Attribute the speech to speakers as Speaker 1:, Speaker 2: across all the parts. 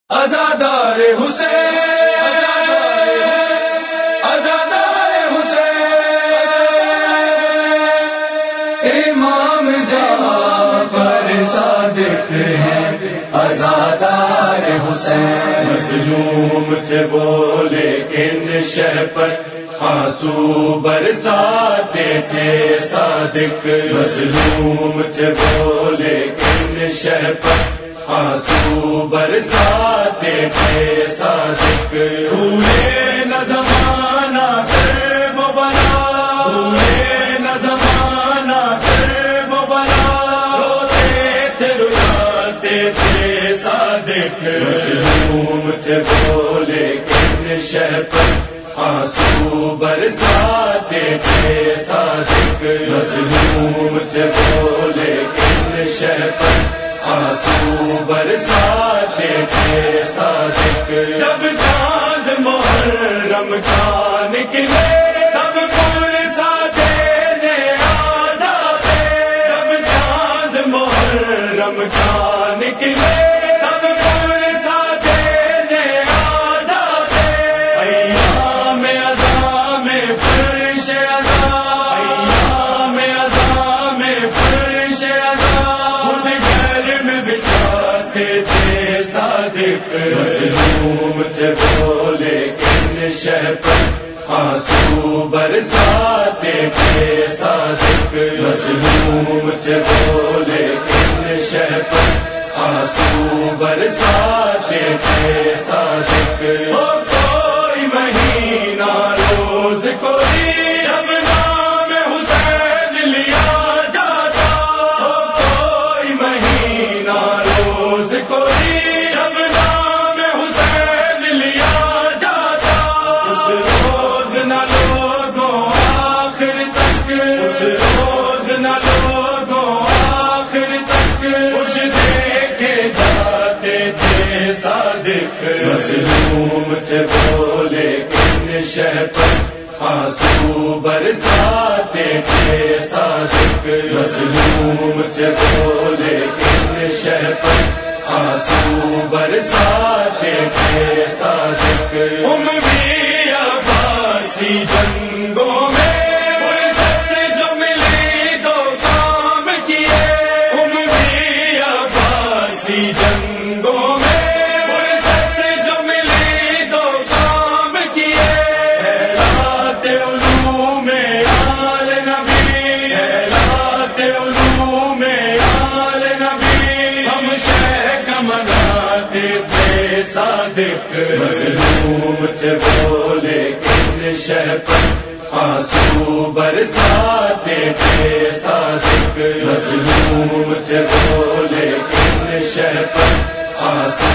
Speaker 1: عزادار حسین، عزادار حسین، امام جعفر صادق ہیں عزادار حسین۔ مظلوم تھے وہ لیکن شہ پر آنسو برساتے تھے صادق، مظلوم تھے وہ لیکن شہ پر آنسو برساتے تھے صادق۔ پورے نہ زمانہ کرب و بلا، پورے نہ زمانہ کرب و بلا، روتے تھے رلاتے تھے صادق، مظلوم تھے وہ لیکن شہ پر آنسو برساتے تھے صادق، مظلوم تھے وہ لیکن شہ پر آنسو برساتے تھے صادق۔ جب چاند محرم کا نکلے تب پرسا دینے آ جاتے، جب چاند محرم کا نکلے تب پرسا دینے آ جاتے۔ ایام عزا میں فرش عزا، ایام عزا میں فرش عزا، خود بچھاتے تھے صادق، مظلوم تھے وہ لیکن شہ پر آنسو برساتے تھے صادق، مظلوم تھے وہ لیکن شہ پر آنسو برساتے تھے صادق۔ ہو کوئی مہینہ روز کوئی جب نام حسین لیا جاتا، ہو کوئی مہینہ روز کوئی جب نام حسین لیا جاتا، اس روز نہ لوگوں آخر تک، اس روز نہ لوگوں آخر تک خوش دیکھے جاتے تھے صادق، مظلوم تھے وہ لیکن شہ پر آنسو برساتے تھے صادق، مظلوم تھے وہ لیکن شہ پر آنسو برساتے تھے صادق۔ اموی عباسی جنگوں میں فرصت جو ملی دو کام کیے، اموی عباسی جنگوں میں فرصت جو ملی دو کام کیے، حیرات علوم آل نبی، حیرات علوم آل نبی، ہم شہ مناتے تھے صادق، مظلوم تھے وہ لیکن شہ پر آنسو برساتے تھے صادق، مظلوم تھے وہ لیکن شہ پر آنسو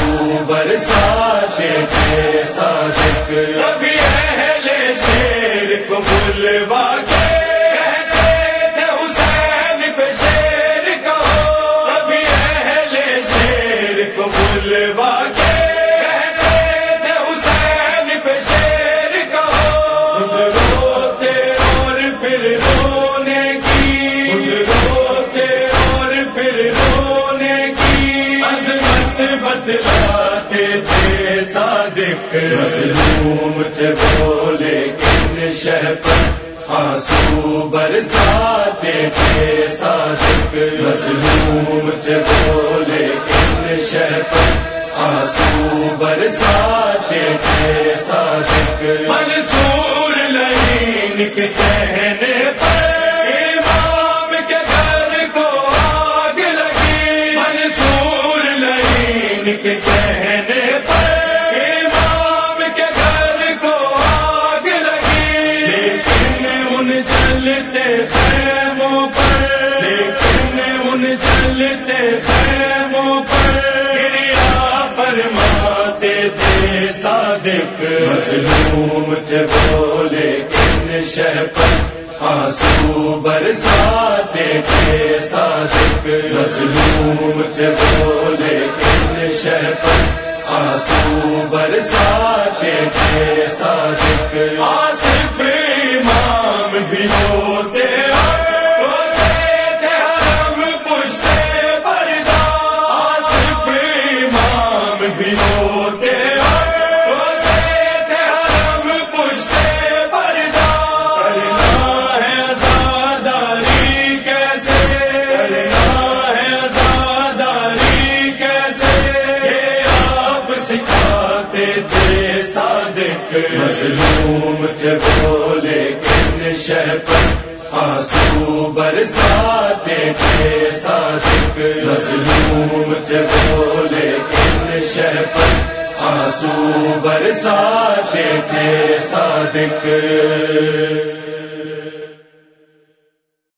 Speaker 1: برساتے تھے صادق۔ کبھی اہل شیر کو بلوا کے کہتے تھے حسین پہ شیر کہو، کبھی اہل شیر کو بلوا کے کہتے تھے حسین پہ شیر کہو، خود روتے اور پھر رونے کی، خود روتے اور پھر رونے کی عظمت بتلاتے تھے صادق، مظلوم تھے وہ لیکن شہ پر آنسو برساتے تھے صادق، مظلوم تھے وہ لیکن شہ پر آنسو برساتے تھے صادق۔ منصور لعین کے کہنے پر امام کے گھر کو آگ لگی، منصور لعین کے کہنے پر امام کے گھر کو آگ لگی، لیکن ان جلتے خیموں پر، لیکن ان جلتے خیموں پر گریا فرماتے تھے صادق، مظلوم تھے وہ لیکن شہ پر آنسو برساتے تھے صادق، مظلوم تھے وہ لیکن شہ پر آنسو برساتے تھے صادق۔ آصف امام بھی ہوتے تھے حرم پشتے پردہ، آصف امام بھی ہو کے ہوتے تھے حرم پشتے پردہ. کرنا ہے عزاداری کیسے, کرنا ہے عزاداری کیسے, یہ آپ سکھاتے تھے صادق. مظلوم تھے وہ لیکن شہ پر آنسو برساتے تھے صادق. مظلوم تھے وہ لیکن شہ پر آنسو برساتے تھے صادق.